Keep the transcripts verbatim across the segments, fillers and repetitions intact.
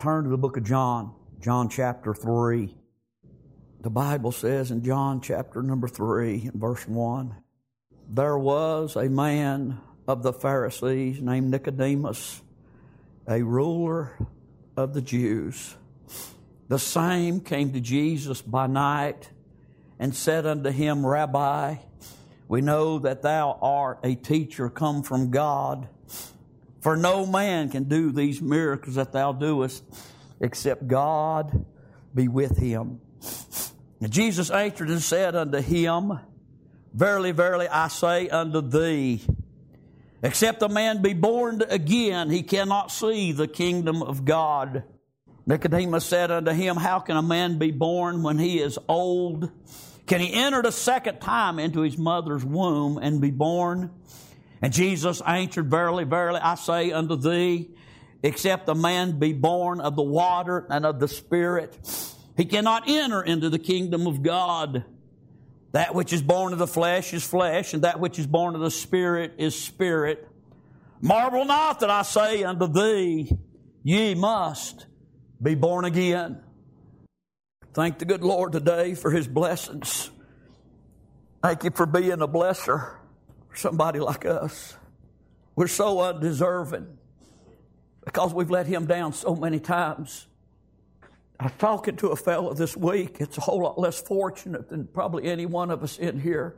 turn to the book of John, John chapter three. The Bible says in John chapter number three, verse one, there was a man of the Pharisees named Nicodemus, a ruler of the Jews. The same came to Jesus by night and said unto him, Rabbi, we know that thou art a teacher come from God, for no man can do these miracles that thou doest, except God be with him. And Jesus answered and said unto him, Verily, verily, I say unto thee, except a man be born again, he cannot see the kingdom of God. Nicodemus said unto him, How can a man be born when he is old? Can he enter the second time into his mother's womb and be born? And Jesus answered, Verily, verily, I say unto thee, except a man be born of the water and of the Spirit, he cannot enter into the kingdom of God. That which is born of the flesh is flesh, and that which is born of the Spirit is spirit. Marvel not that I say unto thee, ye must be born again. Thank the good Lord today for His blessings. Thank you for being a blesser for somebody like us. We're so undeserving because we've let Him down so many times. I was talking to a fellow this week. It's a whole lot less fortunate than probably any one of us in here.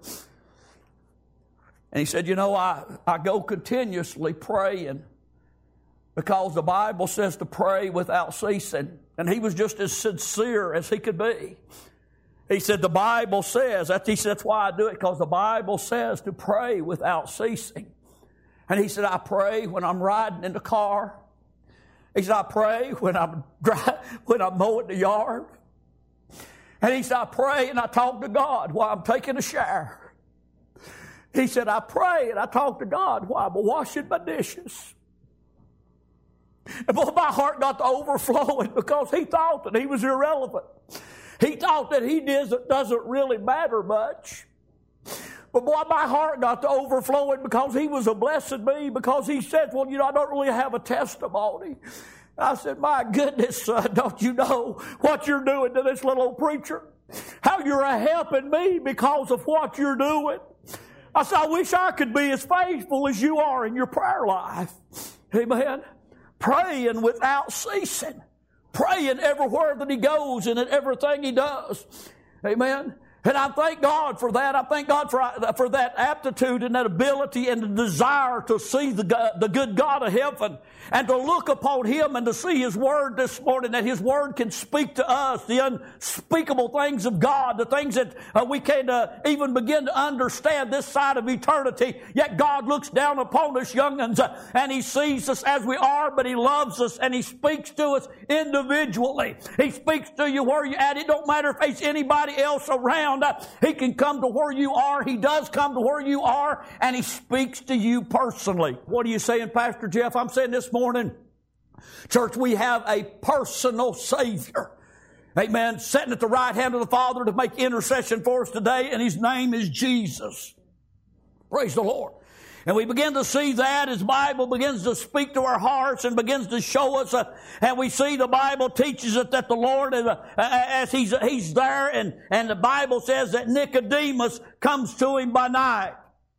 And he said, you know, I, I go continuously praying because the Bible says to pray without ceasing. And he was just as sincere as he could be. He said, the Bible says, that, he said, that's why I do it, because the Bible says to pray without ceasing. And he said, I pray when I'm riding in the car. He said, I pray when I'm dry, when I'm mowing the yard. And he said, I pray and I talk to God while I'm taking a shower. He said, I pray and I talk to God while I'm washing my dishes. And boy, my heart got to overflowing because he thought that he was irrelevant. He thought that he doesn't, doesn't really matter much. But boy, my heart got to overflowing because he was a blessing me, because he said, well, you know, I don't really have a testimony. And I said, my goodness, son, don't you know what you're doing to this little old preacher? How you're helping me because of what you're doing. I said, I wish I could be as faithful as you are in your prayer life. Amen. Praying without ceasing. Praying everywhere that he goes and in everything he does. Amen. And I thank God for that. I thank God for, for that aptitude and that ability and the desire to see the, God, the good God of heaven and to look upon Him and to see His Word this morning, that His Word can speak to us the unspeakable things of God, the things that uh, we can't uh, even begin to understand this side of eternity. Yet God looks down upon us young'uns uh, and He sees us as we are, but He loves us and He speaks to us individually. He speaks to you where you're at. It don't matter if there's anybody else around. He can come to where you are. He does come to where you are, and He speaks to you personally. What are you saying, Pastor Jeff? I'm saying this morning, church, we have a personal Savior. Amen. Sitting at the right hand of the Father to make intercession for us today, and His name is Jesus. Praise the Lord. And we begin to see that as the Bible begins to speak to our hearts and begins to show us. Uh, and we see the Bible teaches us that the Lord, uh, as he's, he's there, and, and the Bible says that Nicodemus comes to Him by night.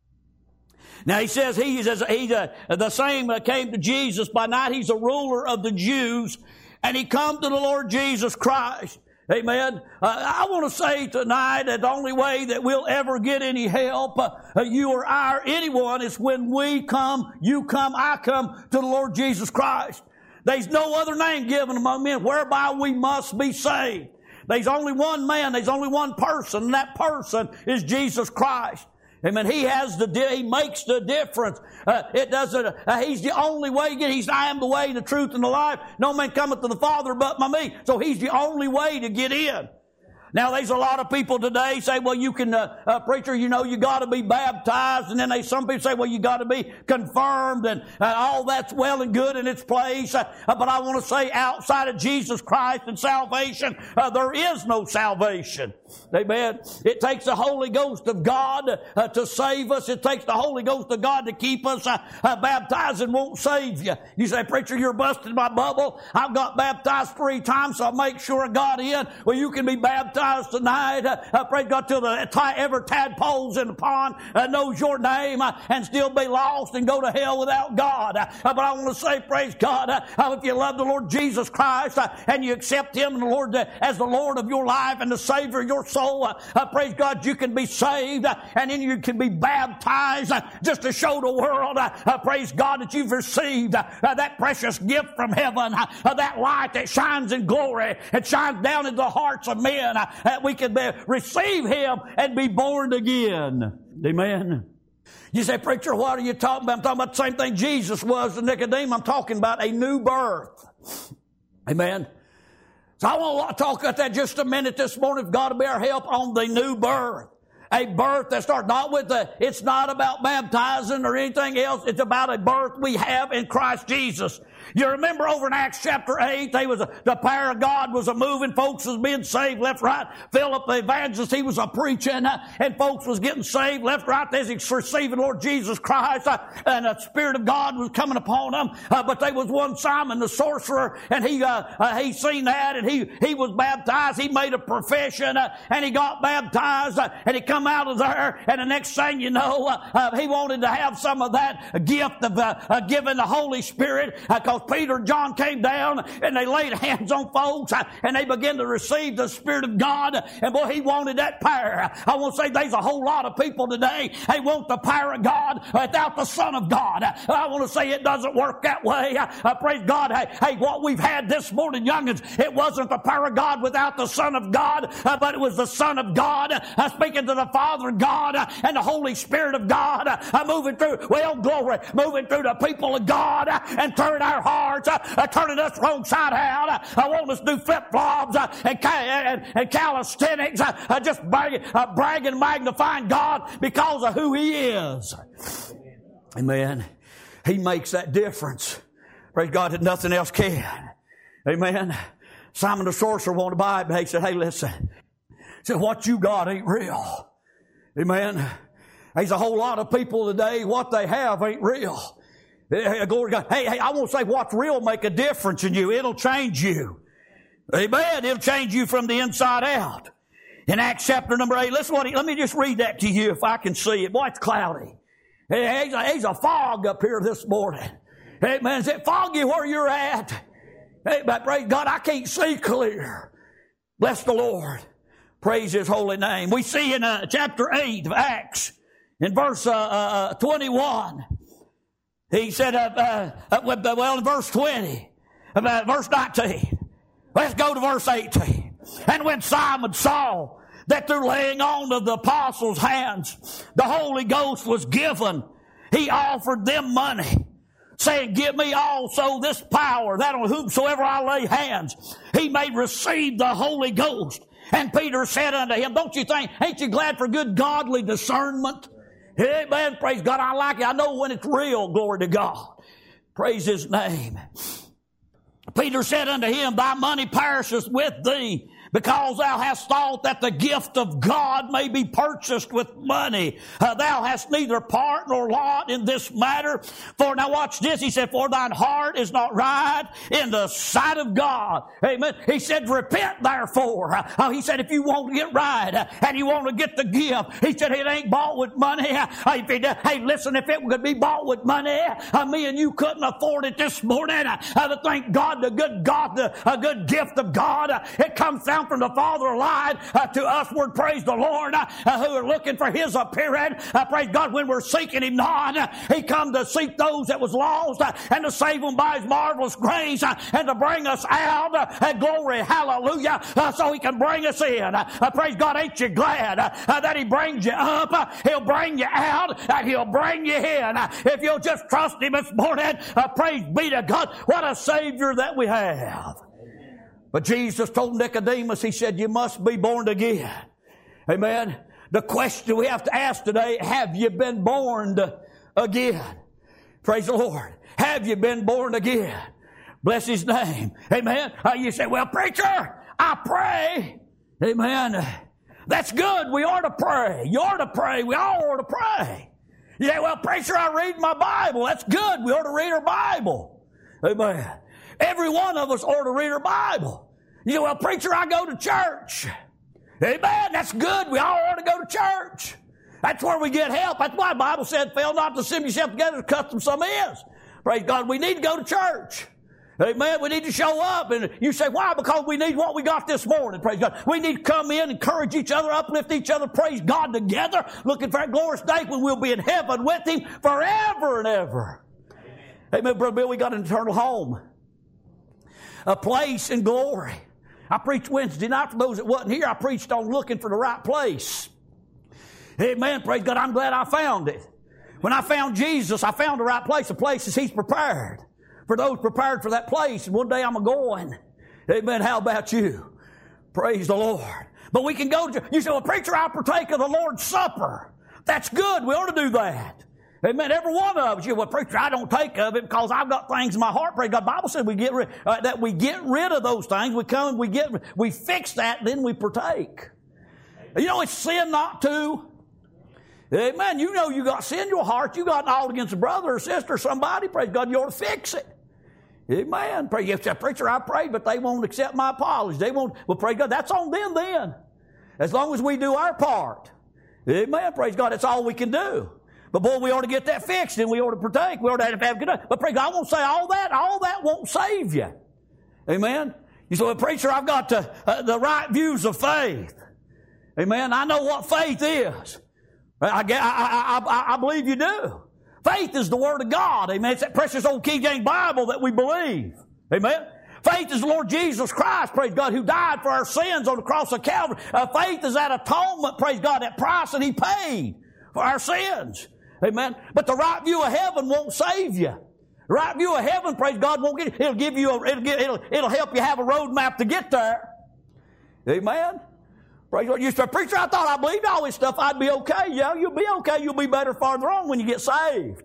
Now he says he is he's a, the same that came to Jesus by night. He's a ruler of the Jews, and he come to the Lord Jesus Christ. Amen. Uh, I want to say tonight that the only way that we'll ever get any help, uh, you or I or anyone, is when we come, you come, I come to the Lord Jesus Christ. There's no other name given among men whereby we must be saved. There's only one man, there's only one person, and that person is Jesus Christ. Amen. He has the, He makes the difference. Uh, it doesn't, uh, He's the only way. He's, I am the way, the truth, and the life. No man cometh to the Father but by me. So He's the only way to get in. Now, there's a lot of people today say, well, you can, uh, uh, preacher, you know, you got to be baptized. And then they, some people say, well, you got to be confirmed, and uh, all that's well and good in its place. Uh, but I want to say, outside of Jesus Christ and salvation, uh, there is no salvation. Amen. It takes the Holy Ghost of God uh, to save us. It takes the Holy Ghost of God to keep us. Uh, uh, baptizing won't save you. You say, preacher, you're busting my bubble. I've got baptized three times, so I'll make sure I got in. Well, you can be baptized tonight. Uh, uh, praise God, till the t- every tadpole's in the pond uh, knows your name, uh, and still be lost and go to hell without God. Uh, but I want to say, praise God, uh, if you love the Lord Jesus Christ uh, and you accept Him and the Lord uh, as the Lord of your life and the Savior of your soul, uh, uh, praise God, you can be saved, uh, and then you can be baptized uh, just to show the world, uh, uh, praise God, that you've received uh, uh, that precious gift from heaven, uh, uh, that light that shines in glory and shines down into the hearts of men, uh, that we can be, receive Him and be born again. Amen. You say, preacher, what are you talking about? I'm talking about the same thing Jesus was to Nicodemus. I'm talking about a new birth. Amen. So I want to talk about that just a minute this morning, if God will be our help, on the new birth. A birth that starts not with the, it's not about baptizing or anything else. It's about a birth we have in Christ Jesus. You remember over in Acts chapter eight, they was a, the power of God was a moving. Folks was being saved left, right. Philip the evangelist, he was a preaching, uh, and folks was getting saved left, right. They was receiving Lord Jesus Christ, uh, and the Spirit of God was coming upon them. Uh, but there was one Simon the sorcerer, and he uh, uh, he seen that, and he he was baptized. He made a profession, uh, and he got baptized, uh, and he come out of there, and the next thing you know, uh, uh, he wanted to have some of that gift of uh, uh, giving the Holy Spirit, because uh, Peter and John came down and they laid hands on folks uh, and they began to receive the Spirit of God. And boy, he wanted that power. I want to say there's a whole lot of people today, they want the power of God without the Son of God. I want to say it doesn't work that way. Uh, praise God. Hey, hey, what we've had this morning, youngins, it wasn't the power of God without the Son of God, uh, but it was the Son of God uh, speaking to the Father of God uh, and the Holy Spirit of God uh, moving through, well, glory, moving through the people of God uh, and turning our hearts, uh, uh, turning us wrong side out. Uh, I want us to do flip-flops uh, and, and, and calisthenics, uh, uh, just bragging, uh, bragging and magnifying God because of who He is. Amen. He makes that difference. Praise God that nothing else can. Amen. Simon the sorcerer wanted to buy it, but he said, hey, listen. He said, what you got ain't real. Amen. There's a whole lot of people today, what they have ain't real. Hey, glory to God. Hey, hey, I won't say what's real make a difference in you. It'll change you. Amen. It'll change you from the inside out. In Acts chapter number eight, listen what he, let me just read that to you if I can see it. Boy, it's cloudy. Hey, there's a, there's a fog up here this morning. Hey, man, is it foggy where you're at? Hey, but praise God, I can't see clear. Bless the Lord. Praise His holy name. We see in uh, chapter eight of Acts, in verse uh, uh, twenty-one, he said, uh, uh, well, in verse twenty, uh, verse nineteen, let's go to verse eighteen. And when Simon saw that through laying on of the apostles' hands, the Holy Ghost was given, he offered them money, saying, give me also this power, that on whomsoever I lay hands, he may receive the Holy Ghost. And Peter said unto him, don't you think, ain't you glad for good godly discernment? Amen. Praise God. I like it. I know when it's real. Glory to God. Praise His name. Peter said unto him, thy money perisheth with thee, because thou hast thought that the gift of God may be purchased with money. Uh, thou hast neither part nor lot in this matter. For, now watch this, he said, for thine heart is not right in the sight of God. Amen. He said, repent therefore. Uh, he said, if you want to get right uh, and you want to get the gift, he said, it ain't bought with money. Uh, if it, uh, hey, listen, if it could be bought with money, uh, me and you couldn't afford it this morning. Uh, uh, to thank God, the good God, the a good gift of God, uh, it comes down from the Father of light uh, to usward, praise the Lord, uh, uh, who are looking for His appearing. Uh, praise God, when we're seeking Him not, uh, He come to seek those that was lost uh, and to save them by His marvelous grace uh, and to bring us out. Uh, uh, glory, hallelujah, uh, so He can bring us in. Uh, uh, praise God, ain't you glad uh, uh, that He brings you up? Uh, he'll bring you out and He'll bring you in. Uh, if you'll just trust Him this morning, uh, praise be to God. What a Savior that we have. But Jesus told Nicodemus, he said, you must be born again. Amen. The question we have to ask today, have you been born again? Praise the Lord. Have you been born again? Bless His name. Amen. Uh, you say, well, preacher, I pray. Amen. That's good. We ought to pray. You ought to pray. We all ought to pray. You say, well, preacher, I read my Bible. That's good. We ought to read our Bible. Amen. Every one of us ought to read our Bible. You say, well, preacher, I go to church. Amen. That's good. We all ought to go to church. That's where we get help. That's why the Bible said, fail not to assemble yourself together as custom some is. Praise God. We need to go to church. Amen. We need to show up. And you say, why? Because we need what we got this morning. Praise God. We need to come in, encourage each other, uplift each other, praise God together, looking for that glorious day when we'll be in heaven with Him forever and ever. Amen. Amen, Brother Bill. We got an eternal home. A place in glory. I preached Wednesday night for those that wasn't here. I preached on looking for the right place. Amen. Praise God. I'm glad I found it. When I found Jesus, I found the right place. The places He's prepared for those prepared for that place. And one day I'm going. Amen. How about you? Praise the Lord. But we can go to, you say, well, preacher, I'll partake of the Lord's Supper. That's good. We ought to do that. Amen. Every one of us, you say, well, preacher, I don't take of it because I've got things in my heart. Praise God. The Bible said we get rid, uh, that we get rid of those things. We come, we get, we fix that, then we partake. You know, it's sin not to. Amen. You know you got sin in your heart. You got an ought against a brother or sister or somebody. Praise God. You ought to fix it. Amen. Praise you say, preacher, I pray, but they won't accept my apology. They won't. Well, praise God. That's on them then. As long as we do our part. Amen. Praise God. That's all we can do. But boy, we ought to get that fixed and we ought to partake. We ought to have a good day. But praise God, I won't say all that. All that won't save you. Amen. You say, well, preacher, I've got the, uh, the right views of faith. Amen. I know what faith is. I, I, I, I believe you do. Faith is the Word of God. Amen. It's that precious old King James Bible that we believe. Amen. Faith is the Lord Jesus Christ, praise God, who died for our sins on the cross of Calvary. Uh, faith is that atonement, praise God, that price that He paid for our sins. Amen. But the right view of heaven won't save you. The right view of heaven, praise God, won't get it. It'll give you a, it'll, get, it'll, it'll help you have a roadmap to get there. Amen. Praise God. You say, preacher, I thought I believed all this stuff. I'd be okay. Yeah, you'll be okay. You'll be better farther on when you get saved.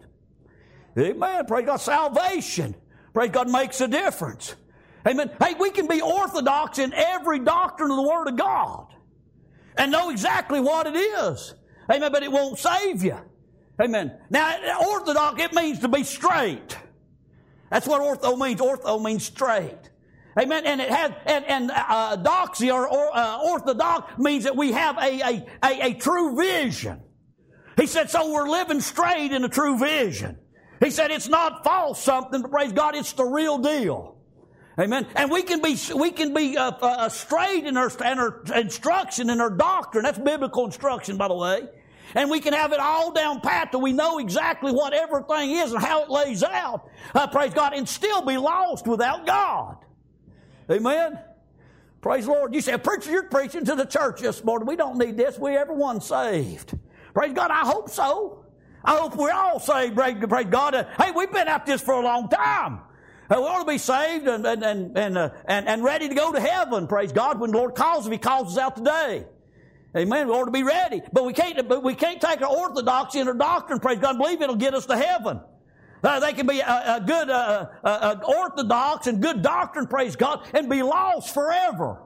Amen. Praise God. Salvation, praise God, makes a difference. Amen. Hey, we can be orthodox in every doctrine of the Word of God and know exactly what it is. Amen. But it won't save you. Amen. Now, orthodox, it means to be straight. That's what ortho means. Ortho means straight. Amen. And it has, and, and uh, doxy or, or uh, orthodox means that we have a, a, a, a true vision. He said, so we're living straight in a true vision. He said, it's not false something, but praise God, it's the real deal. Amen. And we can be, we can be uh, uh, straight in our, in our instruction, in our doctrine. That's biblical instruction, by the way. And we can have it all down pat that we know exactly what everything is and how it lays out. Uh, praise God. And still be lost without God. Amen. Praise the Lord. You say, preacher, you're preaching to the church this morning. We don't need this. We everyone saved. Praise God. I hope so. I hope we're all saved. Praise, praise God. Uh, hey, we've been at this for a long time. Uh, we ought to be saved and and and and, uh, and and ready to go to heaven. Praise God. When the Lord calls, if He calls us out today. Amen. We ought to be ready. But we can't, but we can't take our orthodoxy and our doctrine, praise God, and believe it'll get us to heaven. Uh, they can be a, a good uh, uh, orthodox and good doctrine, praise God, and be lost forever.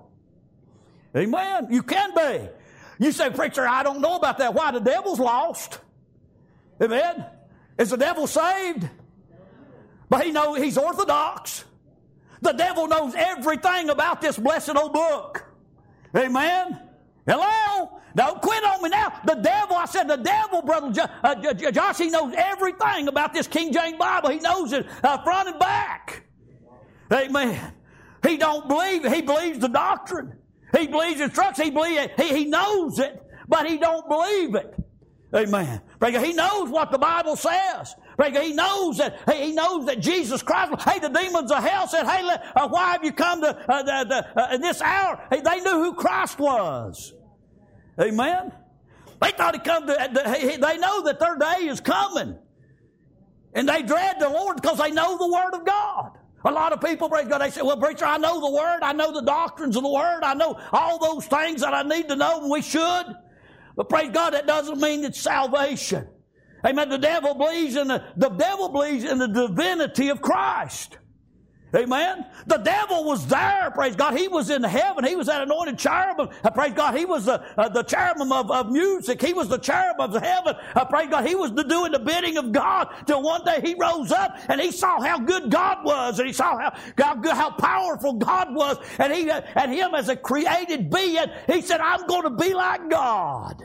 Amen. You can be. You say, preacher, I don't know about that. Why? The devil's lost. Amen. Is the devil saved? But he knows he's orthodox. The devil knows everything about this blessed old book. Amen. Hello? Don't quit on me now. The devil, I said the devil, Brother jo- uh, Josh, he knows everything about this King James Bible. He knows it uh, front and back. Amen. He don't believe it. He believes the doctrine. He believes instruction. He believes it. He, he knows it, but he don't believe it. Amen. He knows what the Bible says. He knows that he knows that Jesus Christ. Hey, the demons of hell said, "Hey, uh, why have you come to uh, the, the, uh, in this hour?" Hey, they knew who Christ was. Amen. They thought He come to. The, they know that their day is coming, and they dread the Lord because they know the Word of God. A lot of people, praise God, they say, well, preacher, I know the Word. I know the doctrines of the Word. I know all those things that I need to know, and we should. But praise God, that doesn't mean it's salvation. Amen. The devil believes in the, the devil believes in the divinity of Christ. Amen. The devil was there, praise God. He was in heaven. He was that anointed cherubim. Uh, praise God. He was the, uh, the cherubim of, of music. He was the cherub of heaven. Uh, praise God. He was the, doing the bidding of God till one day he rose up and he saw how good God was, and he saw how, how good, how powerful God was. And he, uh, and him as a created being, he said, I'm going to be like God.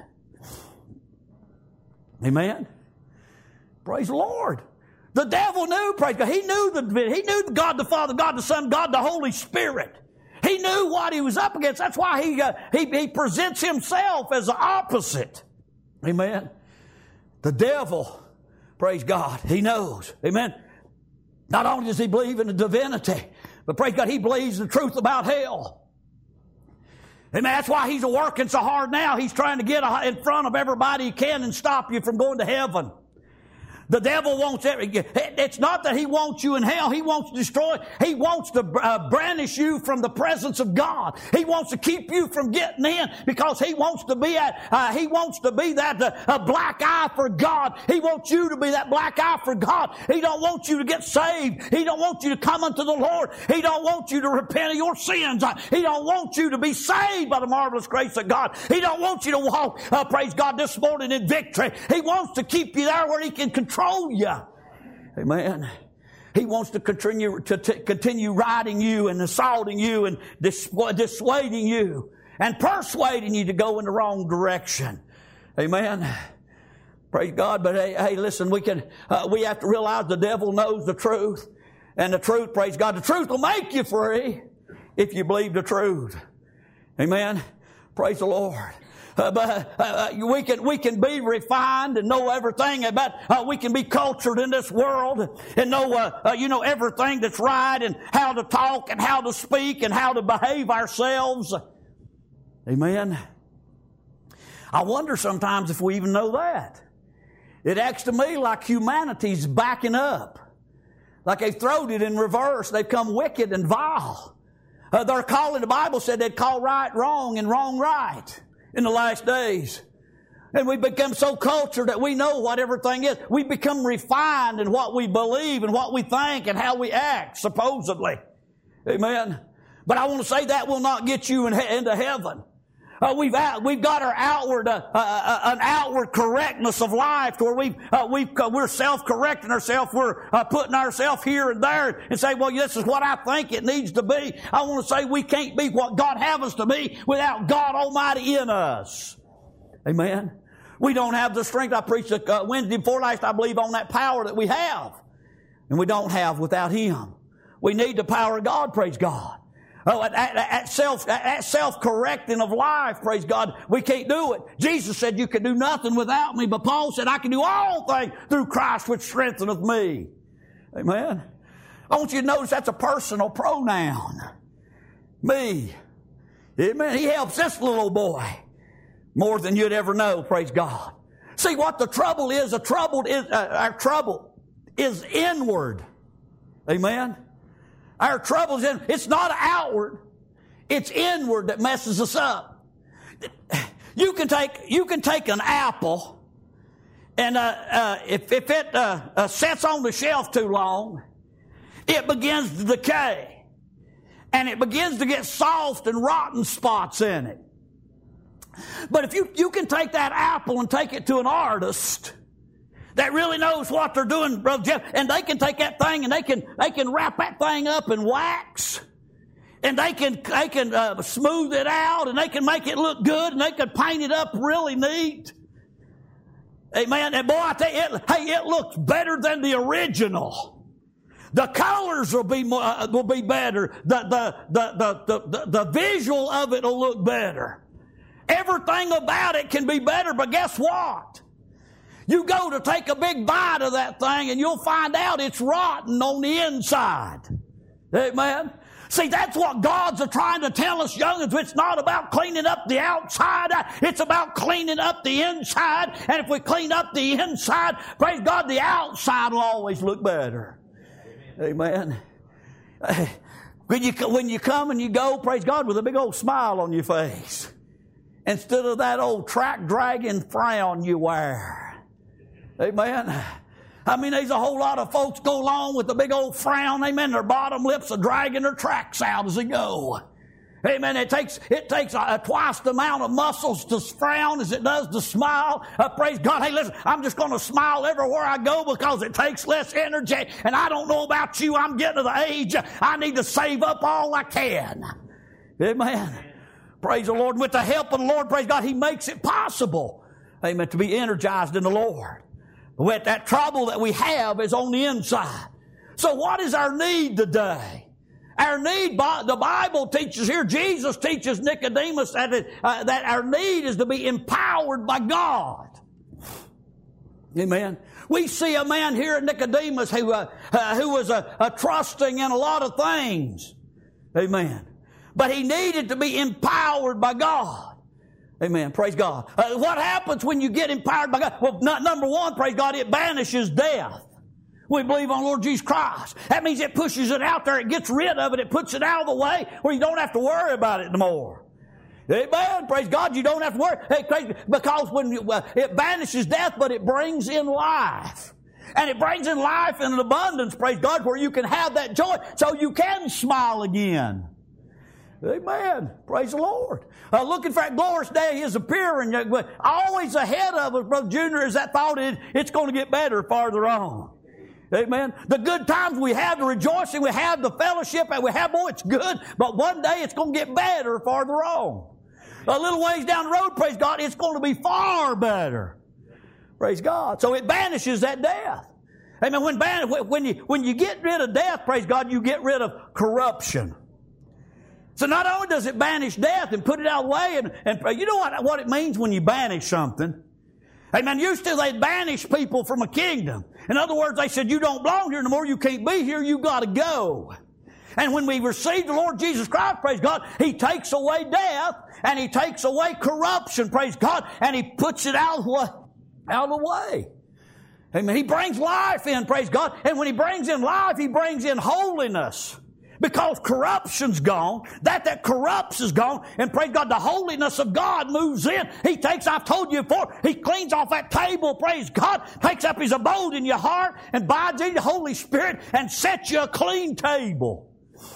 Amen. Praise the Lord. The devil knew, praise God. He knew the he knew God the Father, God the Son, God the Holy Spirit. He knew what he was up against. That's why he uh, he, he presents himself as the opposite. Amen. The devil, praise God, he knows. Amen. Not only does he believe in the divinity, but praise God, he believes the truth about hell. Amen. That's why he's working so hard now. He's trying to get in front of everybody he can and stop you from going to heaven. The devil wants every, it's not that he wants you in hell. He wants to destroy. He wants to uh, brandish you from the presence of God. He wants to keep you from getting in because he wants to be at, uh, he wants to be that uh, a black eye for God. He wants you to be that black eye for God. He don't want you to get saved. He don't want you to come unto the Lord. He don't want you to repent of your sins. He don't want you to be saved by the marvelous grace of God. He don't want you to walk, uh, praise God, this morning in victory. He wants to keep you there where he can control you. Amen. He wants to continue to t- continue riding you and assaulting you and dis- dissuading you and persuading you to go in the wrong direction. Amen. Praise God. But hey, hey listen, we can uh, we have to realize the devil knows the truth, and the truth, praise God, the truth will make you free if you believe the truth. Amen. Praise the Lord. Uh, but uh, we can we can be refined and know everything about. Uh, we can be cultured in this world and know uh, uh, you know everything that's right and how to talk and how to speak and how to behave ourselves. Amen. I wonder sometimes if we even know that. It acts to me like humanity's backing up, like they've thrown it in reverse. They've come wicked and vile. Uh, they're calling. The Bible said they'd call right wrong and wrong right in the last days. And we become so cultured that we know what everything is. We become refined in what we believe and what we think and how we act, supposedly. Amen. But I want to say that will not get you in he- into heaven. Uh, we've out, we've got our outward uh, uh, uh, an outward correctness of life, to where we uh, we uh, we're self-correcting ourselves. We're uh, putting ourselves here and there and say, "Well, this is what I think it needs to be." I want to say we can't be what God has us to be without God Almighty in us. Amen. We don't have the strength. I preached uh, Wednesday before last, I believe, on that power that we have, and we don't have without Him. We need the power of God. Praise God. Oh, at, at, at self, at self-correcting of life, praise God, we can't do it. Jesus said you can do nothing without me, but Paul said I can do all things through Christ which strengtheneth me. Amen. I want you to notice that's a personal pronoun. Me. Amen. He helps this little boy more than you'd ever know, praise God. See, what the trouble is, the trouble is, uh, our trouble is inward. Amen. Our troubles, in, it's not outward, it's inward that messes us up. You can take you can take an apple, and uh, uh, if if it uh, uh, sits on the shelf too long, it begins to decay, and it begins to get soft and rotten spots in it. But if you you can take that apple and take it to an artist that really knows what they're doing, Brother Jeff, and they can take that thing and they can they can wrap that thing up in wax, and they can they can uh, smooth it out, and they can make it look good, and they can paint it up really neat. Amen. And boy, I tell you, it, hey, it looks better than the original. The colors will be more, uh, will be better. The the, the the the the the visual of it will look better. Everything about it can be better, but guess what? You go to take a big bite of that thing and you'll find out it's rotten on the inside. Amen. See, that's what God's trying to tell us, youngins. It's not about cleaning up the outside. It's about cleaning up the inside. And if we clean up the inside, praise God, the outside will always look better. Amen. When you, when you come and you go, praise God, with a big old smile on your face, instead of that old track-dragging frown you wear. Amen. I mean, there's a whole lot of folks go along with the big old frown. Amen. Their bottom lips are dragging their tracks out as they go. Amen. It takes it takes a, a twice the amount of muscles to frown as it does to smile. Uh, praise God. Hey, listen, I'm just going to smile everywhere I go because it takes less energy. And I don't know about you. I'm getting to the age I need to save up all I can. Amen. Praise the Lord. With the help of the Lord, praise God, He makes it possible, amen, to be energized in the Lord. With that trouble that we have is on the inside. So what is our need today? Our need, the Bible teaches here, Jesus teaches Nicodemus that, it, uh, that our need is to be empowered by God. Amen. We see a man here at Nicodemus who, uh, uh, who was uh, uh, trusting in a lot of things. Amen. But he needed to be empowered by God. Amen. Praise God. Uh, what happens when you get empowered by God? Well, n- number one, praise God, it banishes death. We believe on Lord Jesus Christ. That means it pushes it out there. It gets rid of it. It puts it out of the way where you don't have to worry about it anymore. Amen. Praise God. You don't have to worry. Hey, praise, because when you, uh, it banishes death, but it brings in life. And it brings in life in an abundance, praise God, where you can have that joy so you can smile again. Amen. Praise the Lord. Uh, looking for that glorious day of His appearing. Always ahead of us, Brother Junior, is that thought it, it's going to get better farther on. Amen. The good times we have, the rejoicing we have, the fellowship that we have, boy, it's good. But one day it's going to get better farther on. A little ways down the road, praise God, it's going to be far better. Praise God. So it banishes that death. Amen. When, ban- when, you, when you get rid of death, praise God, you get rid of corruption. So not only does it banish death and put it out of the way, and, and you know what, what it means when you banish something? Amen. Used to, they banish people from a kingdom. In other words, they said, you don't belong here no more. You can't be here. You got to go. And when we receive the Lord Jesus Christ, praise God, He takes away death and He takes away corruption, praise God, and He puts it out of the way. Out of the way. Amen. He brings life in, praise God. And when He brings in life, He brings in holiness. Because corruption's gone, that that corrupts is gone, and praise God, the holiness of God moves in. He takes, I've told you before, He cleans off that table, praise God, takes up His abode in your heart, and bides in the Holy Spirit, and sets you a clean table.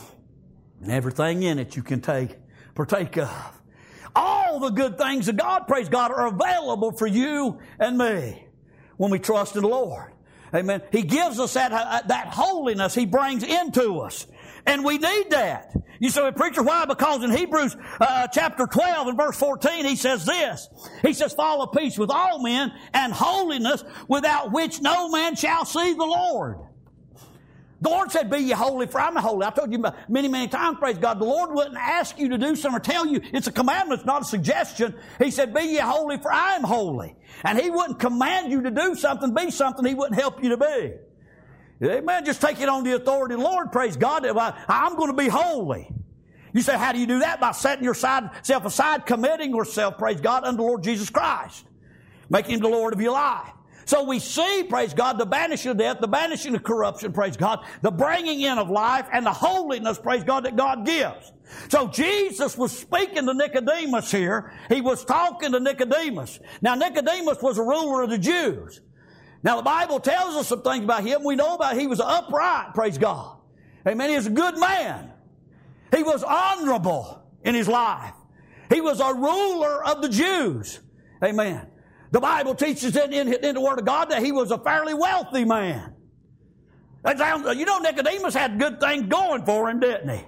And everything in it you can take, partake of. All the good things of God, praise God, are available for you and me when we trust in the Lord. Amen. He gives us that, uh, that holiness He brings into us. And we need that. You say, preacher, why? Because in Hebrews uh, chapter twelve and verse fourteen, he says this. He says, follow peace with all men and holiness, without which no man shall see the Lord. The Lord said, be ye holy, for I'm holy. I told you many, many times, praise God, the Lord wouldn't ask you to do something or tell you. It's a commandment, it's not a suggestion. He said, be ye holy, for I am holy. And He wouldn't command you to do something, be something He wouldn't help you to be. Amen. Just take it on the authority of the Lord, praise God. I'm going to be holy. You say, how do you do that? By setting yourself aside, committing yourself, praise God, unto the Lord Jesus Christ. Making Him the Lord of your life. So we see, praise God, the banishing of death, the banishing of corruption, praise God, the bringing in of life, and the holiness, praise God, that God gives. So Jesus was speaking to Nicodemus here. He was talking to Nicodemus. Now Nicodemus was a ruler of the Jews. Now, the Bible tells us some things about him. We know about he was upright, praise God. Amen. He was a good man. He was honorable in his life. He was a ruler of the Jews. Amen. The Bible teaches in, in, in the Word of God that he was a fairly wealthy man. That sounds, you know, Nicodemus had good things going for him, didn't he?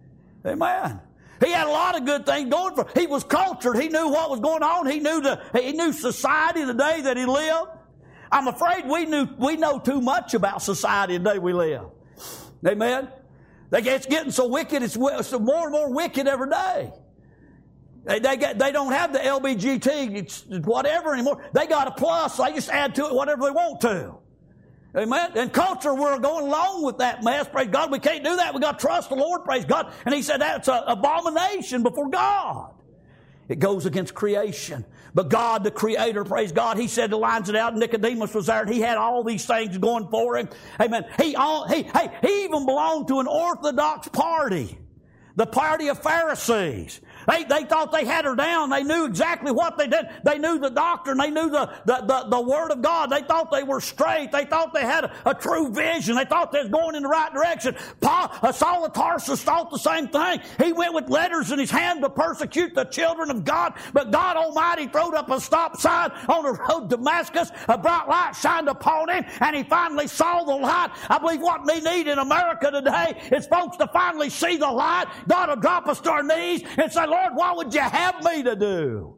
Amen. He had a lot of good things going for him. He was cultured. He knew what was going on. He knew the, he knew society the day that he lived. I'm afraid we knew we know too much about society the day we live. Amen? It's getting so wicked, it's more and more wicked every day. They, they, get, they don't have the L B G T, it's whatever anymore. They got a plus, so they just add to it whatever they want to. Amen? And culture, we're going along with that mess. Praise God, we can't do that. We got to trust the Lord, praise God. And He said that's an abomination before God. It goes against creation. But God, the Creator, praise God, He said, lines it out. Nicodemus was there, and he had all these things going for him. Amen. He, all, he, hey, he even belonged to an Orthodox party, the party of Pharisees. They, they thought they had her down. They knew exactly what they did. They knew the doctrine. They knew the, the, the, the Word of God. They thought they were straight. They thought they had a, a true vision. They thought they was going in the right direction. Paul, uh, Saul of Tarsus thought the same thing. He went with letters in his hand to persecute the children of God. But God Almighty throwed up a stop sign on the road to Damascus. A bright light shined upon him, and he finally saw the light. I believe what we need in America today is folks to finally see the light. God will drop us to our knees and say, Lord, what would you have me to do?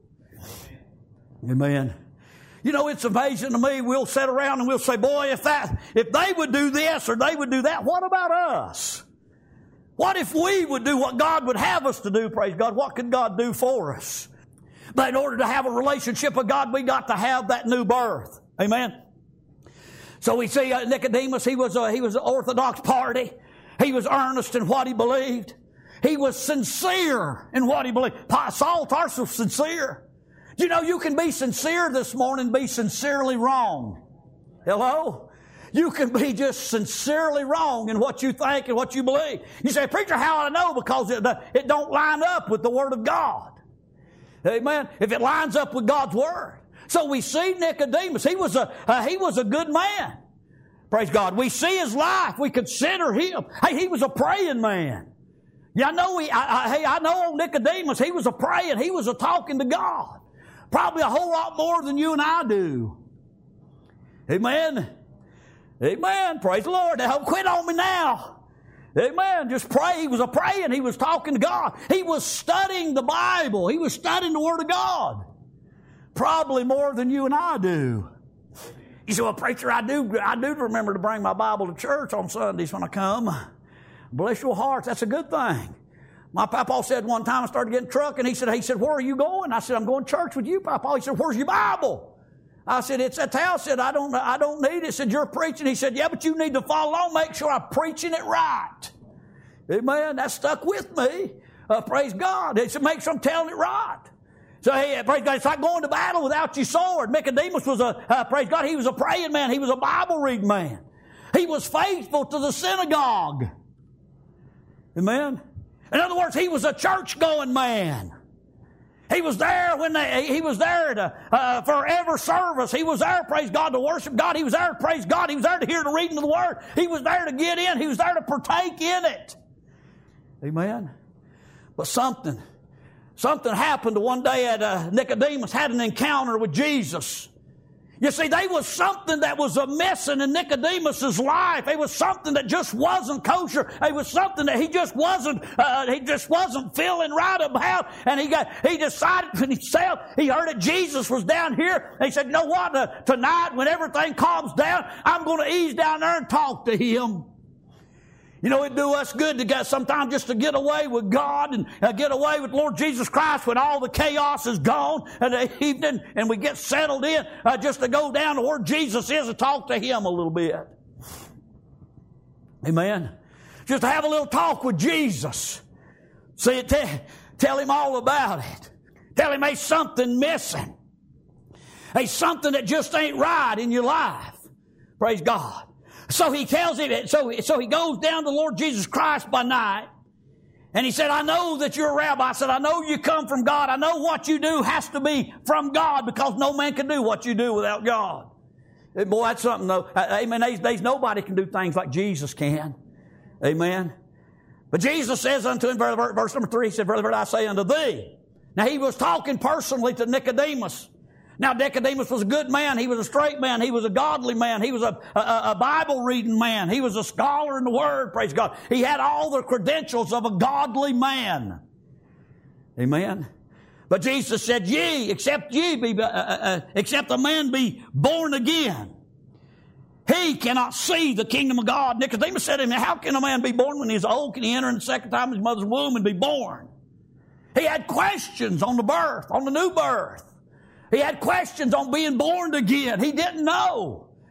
Amen. You know, it's amazing to me. We'll sit around and we'll say, boy, if that, if they would do this or they would do that, what about us? What if we would do what God would have us to do, praise God? What could God do for us? But in order to have a relationship with God, we got to have that new birth. Amen. So we see uh, Nicodemus, he was, a, he was an Orthodox party. He was earnest in what he believed. He was sincere in what he believed. Saul of Tarsus was sincere. You know, you can be sincere this morning, be sincerely wrong. Hello? You can be just sincerely wrong in what you think and what you believe. You say, preacher, how do I know? Because it, it don't line up with the Word of God. Amen? If it lines up with God's Word. So we see Nicodemus. He was a, uh, he was a good man. Praise God. We see his life. We consider him. Hey, he was a praying man. Yeah, I know. He, I, I, hey, I know old Nicodemus. He was a praying. He was a talking to God. Probably a whole lot more than you and I do. Amen. Amen. Praise the Lord. Now, quit on me now. Amen. Just pray. He was a praying. He was talking to God. He was studying the Bible. He was studying the Word of God. Probably more than you and I do. You say, well, preacher, I do, I do remember to bring my Bible to church on Sundays when I come. Bless your hearts. That's a good thing. My papa said one time I started getting truck, and he said, he said, where are you going? I said, I'm going to church with you, Papa. He said, where's your Bible? I said, it's at the house. I said, I don't, I don't need it. He said, you're preaching. He said, yeah, but you need to follow along. Make sure I'm preaching it right. Amen. That stuck with me. Uh, praise God. He said, make sure I'm telling it right. So, hey, praise God, it's like going to battle without your sword. Nicodemus was a, uh, praise God, he was a praying man. He was a Bible reading man. He was faithful to the synagogue. Amen. In other words, he was a church-going man. He was there when they, he was there to, uh, for every service. He was there, praise God, to worship God. He was there to praise God. He was there to hear the reading of the Word. He was there to get in. He was there to partake in it. Amen. But something, something happened one day at uh, Nicodemus had an encounter with Jesus. You see, there was something that was missing in Nicodemus's life. It was something that just wasn't kosher. It was something that he just wasn't, uh, he just wasn't feeling right about. And he got, he decided for himself, he heard that Jesus was down here. And he said, you know what, uh, tonight when everything calms down, I'm going to ease down there and talk to him. You know, it'd do us good to get sometimes just to get away with God and uh, get away with Lord Jesus Christ when all the chaos is gone in the evening and we get settled in, uh, just to go down to where Jesus is and talk to Him a little bit. Amen. Just to have a little talk with Jesus. See, t- tell Him all about it. Tell Him there's something missing. There's something that just ain't right in your life. Praise God. So he tells him, so, so he goes down to the Lord Jesus Christ by night. And he said, I know that you're a rabbi. I said, I know you come from God. I know what you do has to be from God because no man can do what you do without God. And boy, that's something though. Amen. These days, nobody can do things like Jesus can. Amen. But Jesus says unto him, verse number three, he said, Brother, I say unto thee. Now he was talking personally to Nicodemus. Now, Nicodemus was a good man. He was a straight man. He was a godly man. He was a, a, a Bible-reading man. He was a scholar in the Word, praise God. He had all the credentials of a godly man. Amen. But Jesus said, ye, except ye be, uh, uh, except a man be born again, he cannot see the kingdom of God. Nicodemus said to him, how can a man be born when he's old? Can he enter in the second time in his mother's womb and be born? He had questions on the birth, on the new birth. He had questions on being born again. He didn't know.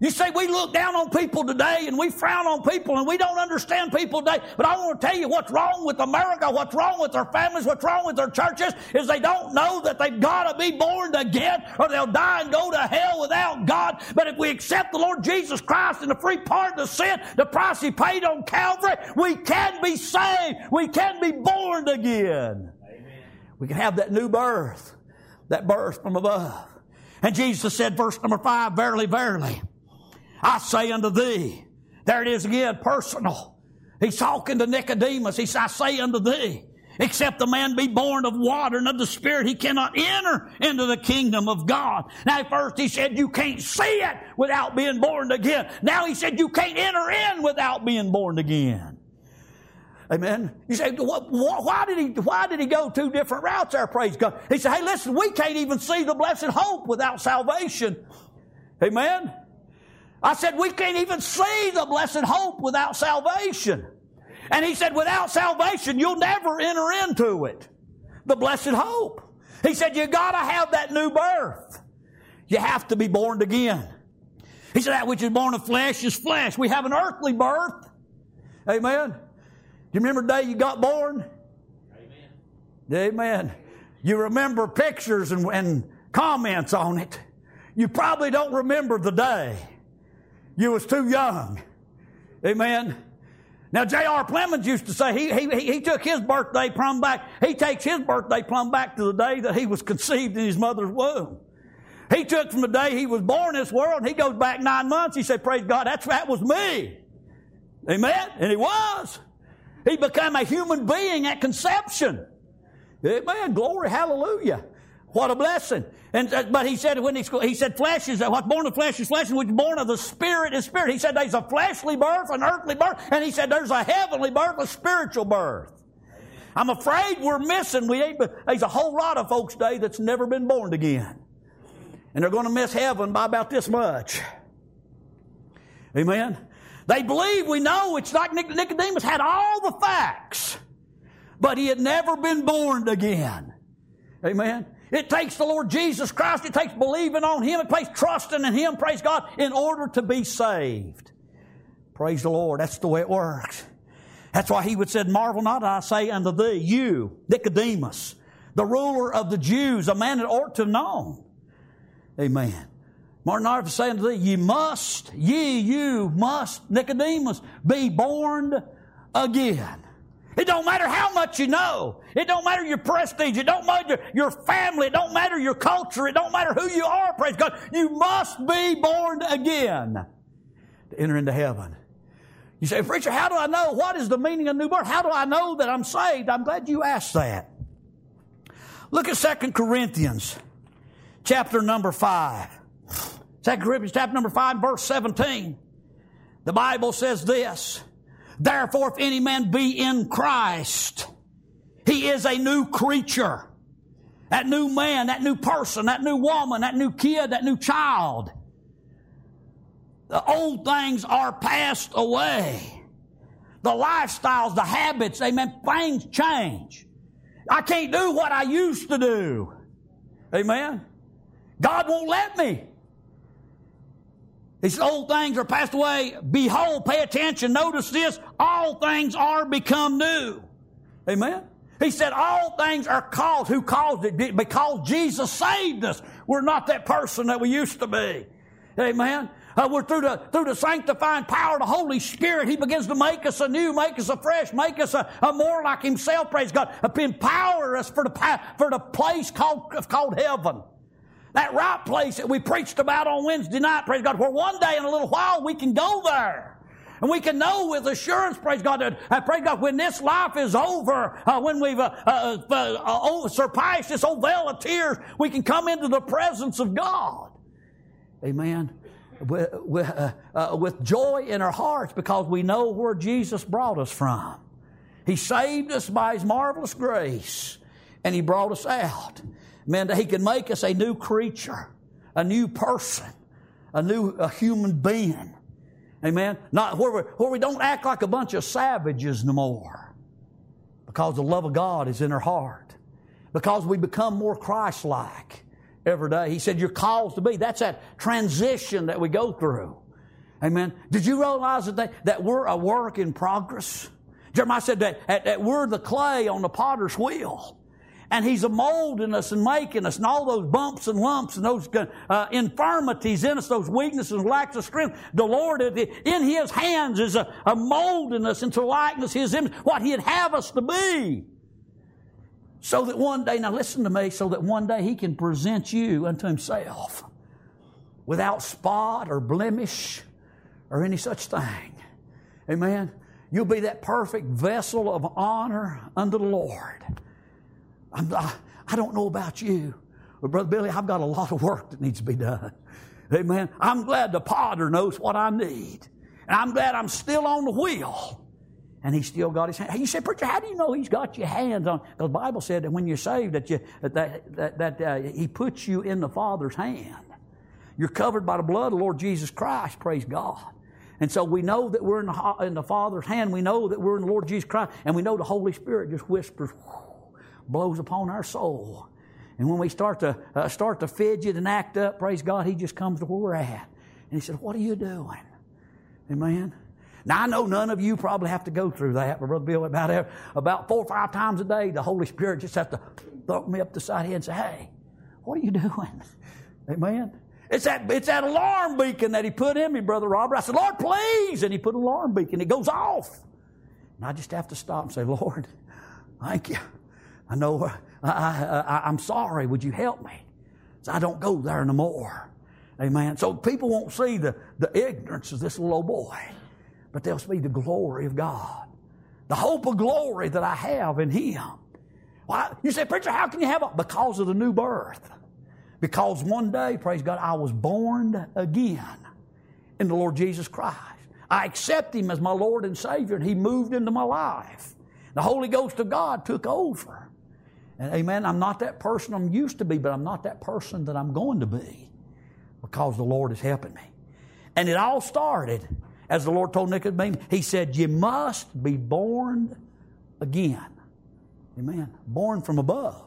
You say we look down on people today and we frown on people and we don't understand people today. But I want to tell you what's wrong with America, what's wrong with their families, what's wrong with their churches is they don't know that they've got to be born again or they'll die and go to hell without God. But if we accept the Lord Jesus Christ and the free pardon of sin, the price He paid on Calvary, we can be saved. We can be born again. Amen. We can have that new birth, that birth from above. And Jesus said, verse number five, verily, verily, I say unto thee, there it is again, personal. He's talking to Nicodemus. He said, I say unto thee, except the man be born of water and of the Spirit, he cannot enter into the kingdom of God. Now, at first he said, you can't see it without being born again. Now he said, you can't enter in without being born again. Amen. You say, why did he, why did he go two different routes there, praise God? He said, hey, listen, we can't even see the blessed hope without salvation. Amen. I said, we can't even see the blessed hope without salvation. And he said, without salvation, you'll never enter into it. The blessed hope. He said, you got to have that new birth. You have to be born again. He said, that which is born of flesh is flesh. We have an earthly birth. Amen. Do you remember the day you got born? Amen. Amen. You remember pictures and, and comments on it. You probably don't remember the day. You was too young. Amen. Now, J R Clemens used to say he, he, he took his birthday plumb back. He takes his birthday plumb back to the day that he was conceived in his mother's womb. He took from the day he was born in this world, and he goes back nine months. He said, praise God, that's, that was me. Amen. And he was. He became a human being at conception. Amen. Glory, hallelujah. What a blessing. And uh, but he said when he he said flesh is what's born of flesh is flesh, and what's born of the Spirit is spirit. He said there's a fleshly birth, an earthly birth, and he said there's a heavenly birth, a spiritual birth. I'm afraid we're missing. We ain't. There's a whole lot of folks today that's never been born again, and they're going to miss heaven by about this much. Amen. They believe we know it's like Nicodemus had all the facts, but he had never been born again. Amen. It takes the Lord Jesus Christ. It takes believing on Him. It takes trusting in Him, praise God, in order to be saved. Praise the Lord. That's the way it works. That's why He would said, marvel not, I say unto thee, you, Nicodemus, the ruler of the Jews, a man that ought to have known. Amen. Marvel not, I say unto thee, ye must, ye, you must, Nicodemus, be born again. It don't matter how much you know. It don't matter your prestige. It don't matter your family. It don't matter your culture. It don't matter who you are, praise God. You must be born again to enter into heaven. You say, preacher, how do I know? What is the meaning of new birth? How do I know that I'm saved? I'm glad you asked that. Look at Second Corinthians chapter number five. Second Corinthians chapter number five, verse seventeen. The Bible says this, therefore, if any man be in Christ, he is a new creature. That new man, that new person, that new woman, that new kid, that new child. The old things are passed away. The lifestyles, the habits, amen, things change. I can't do what I used to do. Amen. God won't let me. These old things are passed away. Behold, pay attention. Notice this. All things are become new. Amen. He said all things are caused. Who caused it? Because Jesus saved us. We're not that person that we used to be. Amen. Uh, we're through the, through the sanctifying power of the Holy Spirit. He begins to make us anew, make us afresh, make us a, a more like Himself, praise God. Empower us for the, for the place called, called heaven. That right place that we preached about on Wednesday night, praise God, where one day in a little while we can go there. And we can know with assurance, praise God, that, uh, praise God, when this life is over, uh, when we've uh, uh, uh, uh, surpassed this old veil of tears, we can come into the presence of God. Amen. With, with, uh, uh, with joy in our hearts because we know where Jesus brought us from. He saved us by His marvelous grace, and He brought us out. Man, that He can make us a new creature, a new person, a new a human being. Amen. Not where we, where we don't act like a bunch of savages no more, because the love of God is in our heart. Because we become more Christ-like every day. He said, "You're called to be." That's that transition that we go through. Amen. Did you realize that, they, that we're a work in progress? Jeremiah said that, that, that we're the clay on the potter's wheel. And He's a molding us and making us, and all those bumps and lumps and those uh, infirmities in us, those weaknesses and lacks of strength. The Lord, in His hands, is a, a molding us into likeness, His image, what He'd have us to be. So that one day, now listen to me, so that one day He can present you unto Himself without spot or blemish or any such thing. Amen. You'll be that perfect vessel of honor unto the Lord. I'm, I, I don't know about you, but Brother Billy, I've got a lot of work that needs to be done. Amen. I'm glad the potter knows what I need. And I'm glad I'm still on the wheel. And He's still got His hand. You say, preacher, how do you know He's got your hands on? Because the Bible said that when you're saved, that, you, that, that, that, that uh, He puts you in the Father's hand. You're covered by the blood of the Lord Jesus Christ, praise God. And so we know that we're in the, in the Father's hand. We know that we're in the Lord Jesus Christ. And we know the Holy Spirit just whispers, blows upon our soul. And when we start to uh, start to fidget and act up, praise God, He just comes to where we're at. And He said, what are you doing? Amen. Now, I know none of you probably have to go through that, but Brother Bill, about, about four or five times a day, the Holy Spirit just has to throw me up the side of the head and say, hey, what are you doing? Amen. It's that, it's that alarm beacon that He put in me, Brother Robert. I said, Lord, please. And He put an alarm beacon. It goes off. And I just have to stop and say, Lord, thank you. I know, I, I, I, I'm sorry. Would you help me? So I don't go there no more. Amen. So people won't see the, the ignorance of this little old boy, but they'll see the glory of God. The hope of glory that I have in Him. Well, you say, preacher, how can you have it? Because of the new birth. Because one day, praise God, I was born again in the Lord Jesus Christ. I accept Him as my Lord and Savior, and He moved into my life. The Holy Ghost of God took over. And amen, I'm not that person I'm used to be, but I'm not that person that I'm going to be because the Lord is helping me. And it all started, as the Lord told Nicodemus, He said, you must be born again. Amen. Born from above.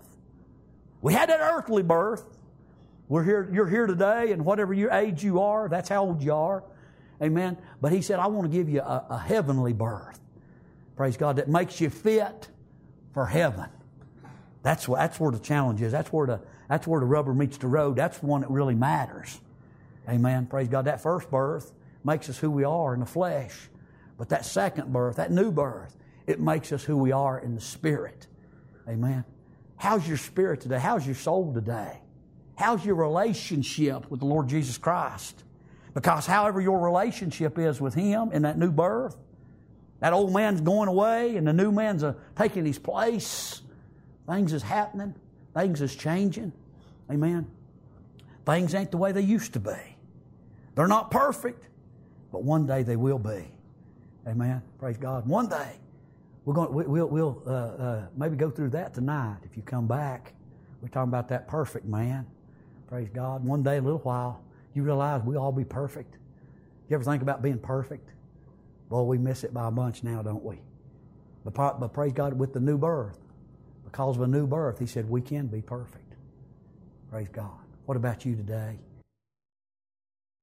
We had that earthly birth. We're here, you're here today, and whatever your age you are, that's how old you are. Amen. But He said, I want to give you a, a heavenly birth. Praise God, that makes you fit for heaven. That's, that's where the challenge is. That's where the, that's where the rubber meets the road. That's the one that really matters. Amen. Praise God. That first birth makes us who we are in the flesh. But that second birth, that new birth, it makes us who we are in the Spirit. Amen. How's your spirit today? How's your soul today? How's your relationship with the Lord Jesus Christ? Because however your relationship is with Him in that new birth, that old man's going away and the new man's uh, taking his place. Things is happening. Things is changing. Amen. Things ain't the way they used to be. They're not perfect, but one day they will be. Amen. Praise God. One day we're going. We, we'll we'll uh, uh, maybe go through that tonight if you come back. We're talking about that perfect man. Praise God. One day, a little while, you realize we'll all be perfect. You ever think about being perfect? Well, we miss it by a bunch now, don't we? But, but praise God, with the new birth, because of a new birth, He said we can be perfect. Praise God. What about you today?